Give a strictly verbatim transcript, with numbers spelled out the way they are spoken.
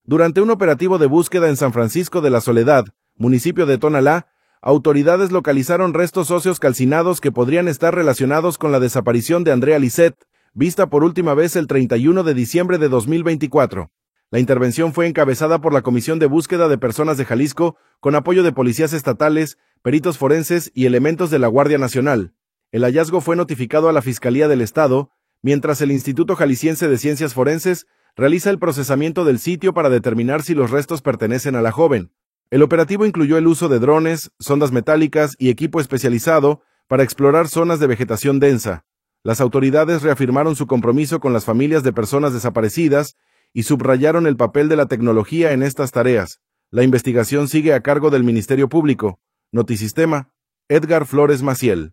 Durante un operativo de búsqueda en San Francisco de la Soledad, municipio de Tonalá, autoridades localizaron restos óseos calcinados que podrían estar relacionados con la desaparición de Andrea Lisset, vista por última vez el treinta y uno de diciembre de dos mil veinticuatro. La intervención fue encabezada por la Comisión de Búsqueda de Personas de Jalisco, con apoyo de policías estatales, peritos forenses y elementos de la Guardia Nacional. El hallazgo fue notificado a la Fiscalía del Estado, mientras el Instituto Jalisciense de Ciencias Forenses realiza el procesamiento del sitio para determinar si los restos pertenecen a la joven. El operativo incluyó el uso de drones, sondas metálicas y equipo especializado para explorar zonas de vegetación densa. Las autoridades reafirmaron su compromiso con las familias de personas desaparecidas y subrayaron el papel de la tecnología en estas tareas. La investigación sigue a cargo del Ministerio Público. Notisistema, Edgar Flores Maciel.